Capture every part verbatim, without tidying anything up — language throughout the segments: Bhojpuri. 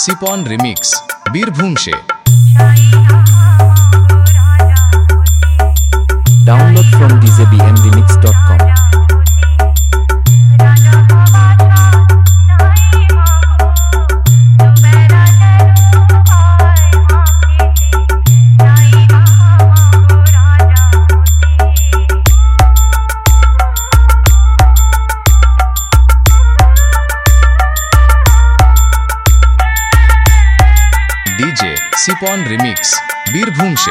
সিপন রিমিক্স বীরভূম সে। Download from d j b m remix dot com. DJ Sipan remix Birbhum से।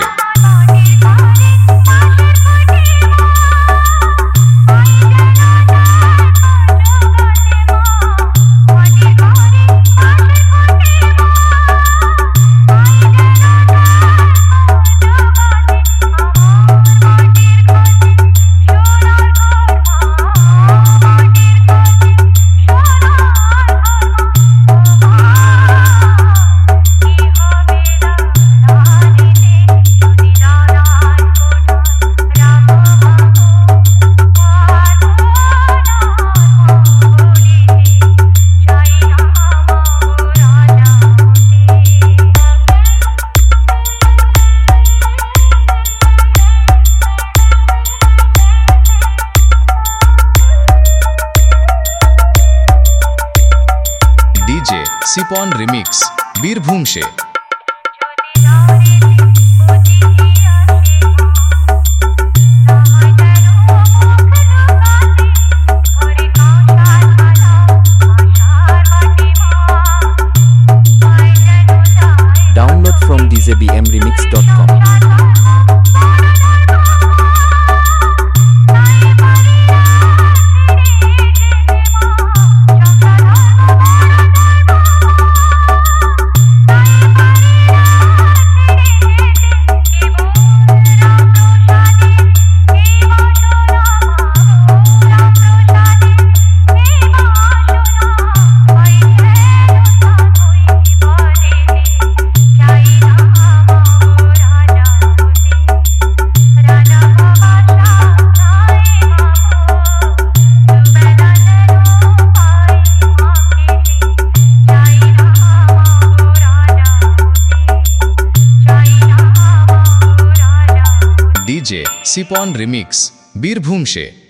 डीजे सिपन रिमिक्स बीरभूम से। Download from d j b m remix dot com. DJ Sipan remix Birbhum से।